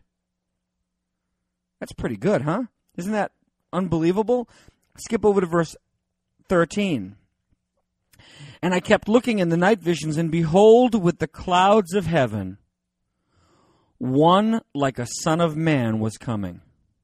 That's pretty good, huh? Isn't that unbelievable? Skip over to verse thirteen. And I kept looking in the night visions, and behold, with the clouds of heaven, one like a son of man was coming.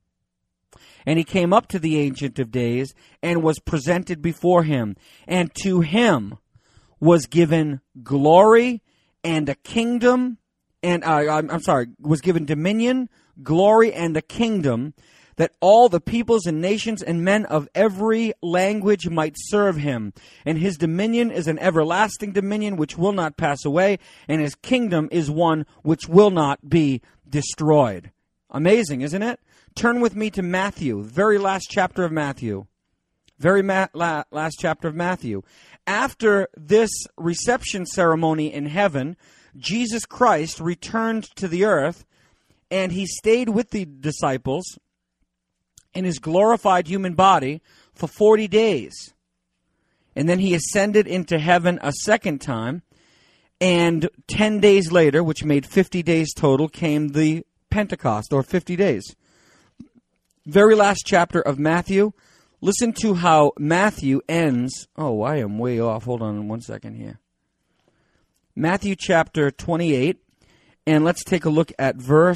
And he came up to the Ancient of Days and was presented before him. And to him was given glory and a kingdom, and uh, I'm, I'm sorry, was given dominion, glory, and a kingdom, that all the peoples and nations and men of every language might serve him. And his dominion is an everlasting dominion which will not pass away, and his kingdom is one which will not be destroyed. Amazing, isn't it? Turn with me to Matthew, very last chapter of Matthew. Very ma- la- last chapter of Matthew. After this reception ceremony in heaven, Jesus Christ returned to the earth, and he stayed with the disciples in his glorified human body for forty days. And then he ascended into heaven a second time, and ten days later, which made fifty days total, came the Pentecost, or fifty days. Very last chapter of Matthew. Listen to how Matthew ends. Oh, I am way off. Hold on one second here. Matthew chapter twenty-eight, and let's take a look at verse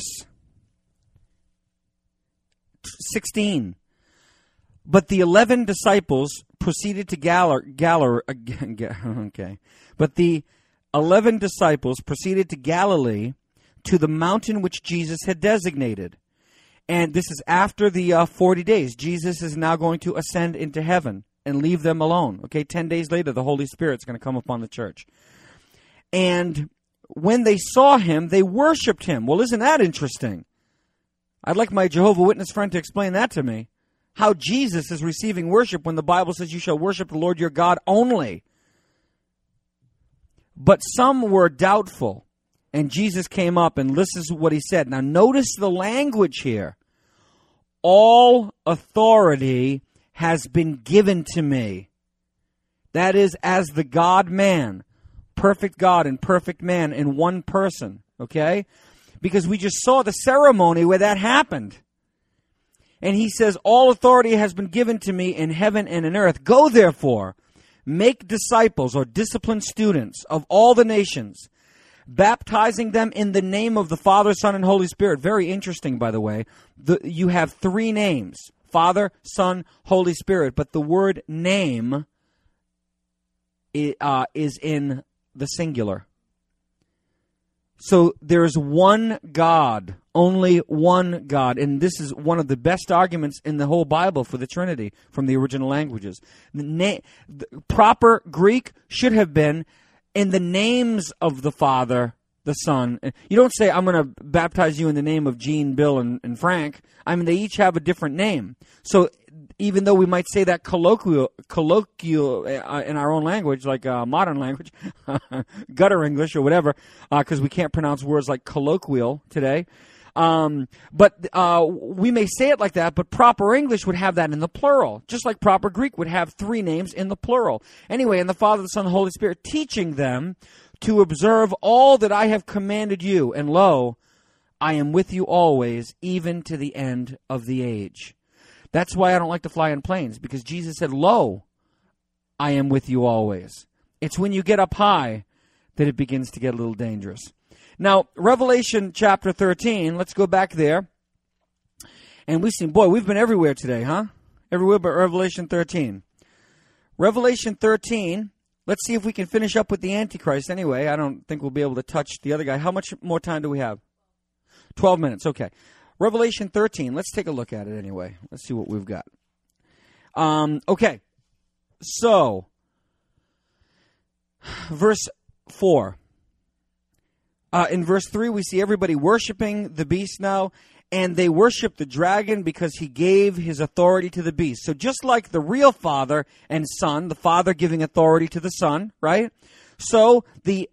sixteen. But the eleven disciples proceeded to Galilee. Gal- okay. But the eleven disciples proceeded to Galilee, to the mountain which Jesus had designated. And this is after the uh, forty days. Jesus is now going to ascend into heaven and leave them alone. Okay, ten days later, the Holy Spirit's going to come upon the church. And when they saw him, they worshipped him. Well, isn't that interesting? I'd like my Jehovah's Witness friend to explain that to me. How Jesus is receiving worship when the Bible says you shall worship the Lord your God only. But some were doubtful. And Jesus came up, and this is what he said. Now notice the language here. All authority has been given to me. That is, as the God-man, perfect God and perfect man in one person. Okay? Because we just saw the ceremony where that happened. And he says, all authority has been given to me in heaven and in earth. Go therefore, make disciples or disciplined students of all the nations, baptizing them in the name of the Father, Son, and Holy Spirit. Very interesting, by the way. The, you have three names, Father, Son, Holy Spirit. But the word name uh, is in the singular. So there is one God only one God. And this is one of the best arguments in the whole Bible for the Trinity from the original languages. The, na- the proper Greek should have been in the names of the Father, the Son. You don't say, I'm going to baptize you in the name of Gene, Bill, and, and Frank. I mean, they each have a different name. So even though we might say that colloquial, colloquial uh, in our own language, like uh, modern language, gutter English or whatever, because uh, we can't pronounce words like colloquial today. Um, but uh, we may say it like that, but proper English would have that in the plural, just like proper Greek would have three names in the plural. Anyway, and the Father, the Son, and the Holy Spirit, teaching them to observe all that I have commanded you, and lo, I am with you always, even to the end of the age. That's why I don't like to fly in planes, because Jesus said, lo, I am with you always. It's when you get up high that it begins to get a little dangerous. Now, Revelation chapter thirteen, let's go back there. And we see, boy, we've been everywhere today, huh? Everywhere but Revelation thirteen. Revelation thirteen, let's see if we can finish up with the Antichrist anyway. I don't think we'll be able to touch the other guy. How much more time do we have? twelve minutes, okay. Revelation thirteen, let's take a look at it anyway. Let's see what we've got. Um, okay, so, verse four. Uh, in verse three, we see everybody worshiping the beast now, and they worship the dragon because he gave his authority to the beast. So just like the real Father and Son, the Father giving authority to the Son, right? So the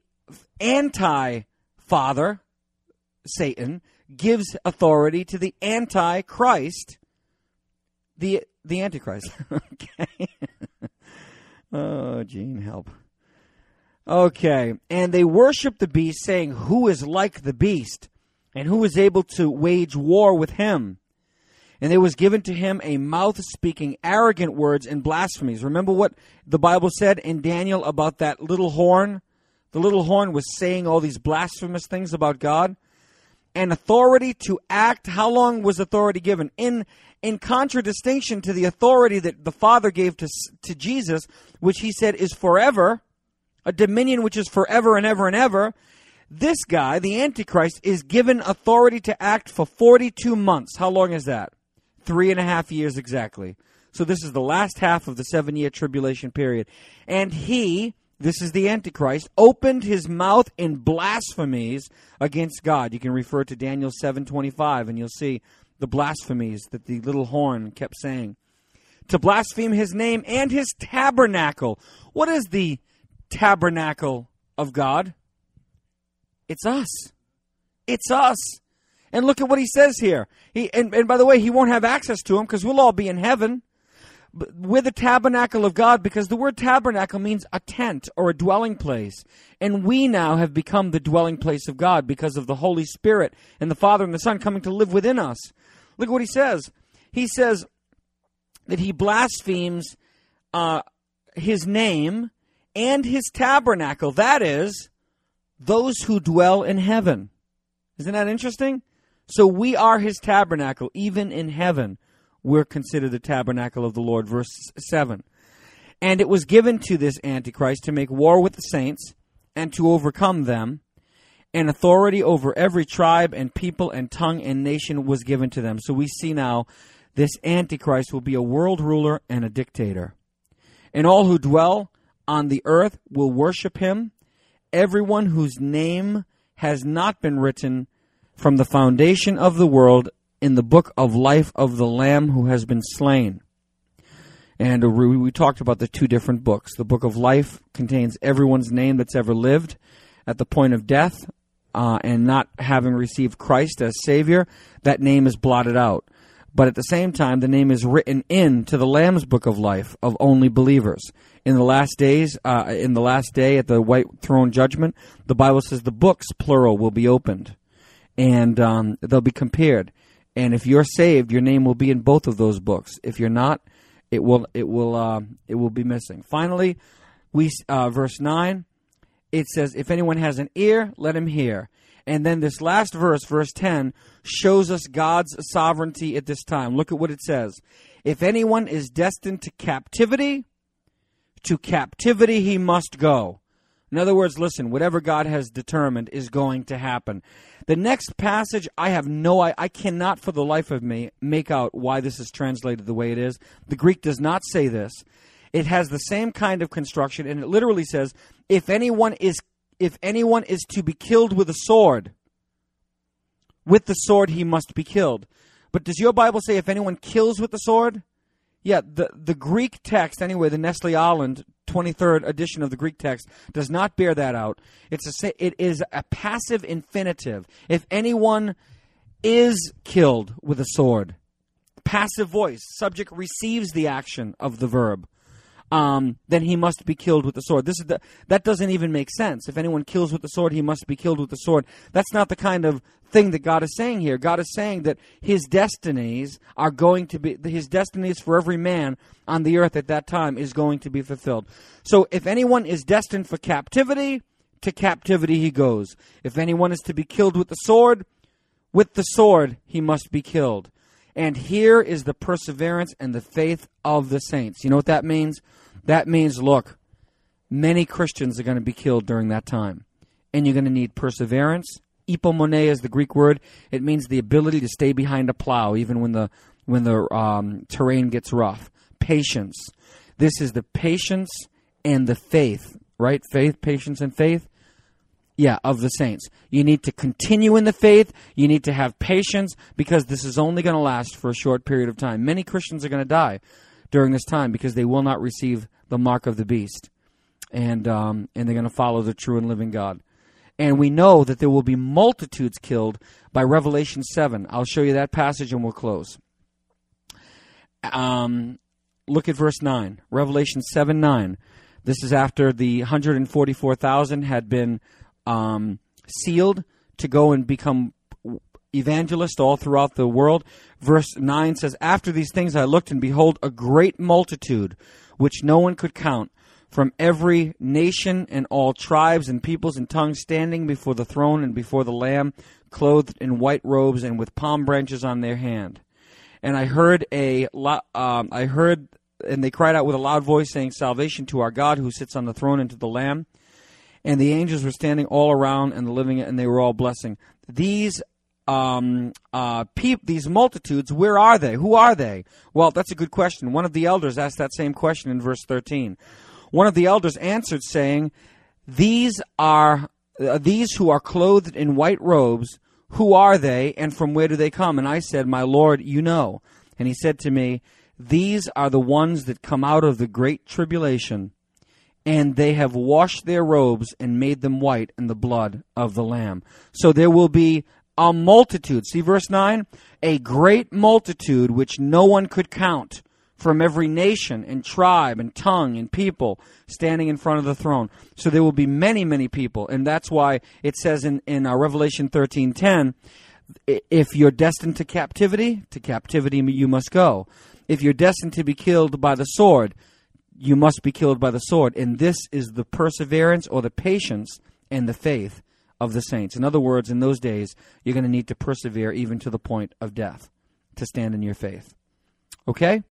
anti-Father, Satan, gives authority to the anti-Christ, the the Antichrist. Okay. Oh, Gene, help. Okay, and they worship the beast, saying, who is like the beast, and who is able to wage war with him? And there was given to him a mouth speaking arrogant words and blasphemies. Remember what the Bible said in Daniel about that little horn? The little horn was saying all these blasphemous things about God. And authority to act, how long was authority given? In in contradistinction to the authority that the Father gave to, to Jesus, which he said is forever, a dominion which is forever and ever and ever, this guy, the Antichrist, is given authority to act for forty-two months. How long is that? Three and a half years exactly. So this is the last half of the seven-year tribulation period. And he, this is the Antichrist, opened his mouth in blasphemies against God. You can refer to Daniel seven twenty-five, and you'll see the blasphemies that the little horn kept saying. To blaspheme his name and his tabernacle. What is the tabernacle of God? It's us. It's us. And look at what he says here. He and, and by the way, he won't have access to him because we'll all be in heaven. But we're the tabernacle of God because the word tabernacle means a tent or a dwelling place. And we now have become the dwelling place of God because of the Holy Spirit and the Father and the Son coming to live within us. Look at what he says. He says that he blasphemes uh, his name and his tabernacle. That is, those who dwell in heaven. Isn't that interesting? So we are his tabernacle. Even in heaven, we're considered the tabernacle of the Lord. Verse seven. And it was given to this Antichrist to make war with the saints and to overcome them. And authority over every tribe and people and tongue and nation was given to them. So we see now this Antichrist will be a world ruler and a dictator. And all who dwell on the earth will worship him. Everyone whose name has not been written from the foundation of the world in the book of life of the Lamb who has been slain. And we, we talked about the two different books. The book of life contains everyone's name that's ever lived at the point of death, uh, and not having received Christ as Savior, that name is blotted out. But at the same time, the name is written into the Lamb's book of life of only believers. In the last days, uh, in the last day at the white throne judgment, the Bible says the books, plural, will be opened. And um, they'll be compared. And if you're saved, your name will be in both of those books. If you're not, it will it will uh, it will be missing. Finally, we uh, verse nine, it says, "If anyone has an ear, let him hear." And then this last verse, verse ten, shows us God's sovereignty at this time. Look at what it says: "If anyone is destined to captivity, to captivity he must go." In other words, listen, whatever God has determined is going to happen. The next passage, I have no, I, I cannot for the life of me make out why this is translated the way it is. The Greek does not say this. It has the same kind of construction, and it literally says, if anyone is, if anyone is to be killed with a sword, with the sword he must be killed. But does your Bible say if anyone kills with the sword? Yeah, the, the Greek text, anyway, the Nestle Aland twenty-third edition of the Greek text does not bear that out. It's a, it is a passive infinitive. If anyone is killed with a sword, passive voice, subject receives the action of the verb, um, then he must be killed with the sword. This is the, that doesn't even make sense. If anyone kills with the sword, he must be killed with the sword. That's not the kind of thing that God is saying here. God is saying that his destinies are going to be, his destinies for every man on the earth at that time is going to be fulfilled. So if anyone is destined for captivity, to captivity he goes. If anyone is to be killed with the sword, with the sword he must be killed. And here is the perseverance and the faith of the saints. You know what that means? That means, look, many Christians are going to be killed during that time. And you're going to need perseverance. Ipomone is the Greek word. It means the ability to stay behind a plow even when the when the um, terrain gets rough. Patience. This is the patience and the faith, right? Faith, patience, and faith. Yeah, of the saints. You need to continue in the faith. You need to have patience because this is only going to last for a short period of time. Many Christians are going to die during this time because they will not receive the mark of the beast. And, um, and they're going to follow the true and living God. And we know that there will be multitudes killed by Revelation seven. I'll show you that passage and we'll close. Um, look at verse nine. Revelation seven nine. This is after the one hundred forty-four thousand had been um, sealed to go and become evangelists all throughout the world. Verse nine says, after these things I looked, and behold, a great multitude, which no one could count, from every nation and all tribes and peoples and tongues, standing before the throne and before the Lamb, clothed in white robes and with palm branches on their hand. And I heard a, um, I heard, and they cried out with a loud voice, saying, salvation to our God who sits on the throne and to the Lamb. And the angels were standing all around and the living, and they were all blessing. These um, uh, peop- these multitudes, where are they? Who are they? Well, that's a good question. One of the elders asked that same question in verse thirteen. One of the elders answered, saying, These are uh, these who are clothed in white robes, who are they, and from where do they come? And I said, My Lord, you know. And he said to me, These are the ones that come out of the great tribulation, and they have washed their robes and made them white in the blood of the Lamb. So there will be a multitude. See verse nine? A great multitude which no one could count, from every nation and tribe and tongue and people standing in front of the throne. So there will be many, many people. And that's why it says in, in uh, Revelation thirteen ten, if you're destined to captivity, to captivity you must go. If you're destined to be killed by the sword, you must be killed by the sword. And this is the perseverance or the patience and the faith of the saints. In other words, in those days, you're going to need to persevere even to the point of death to stand in your faith. Okay?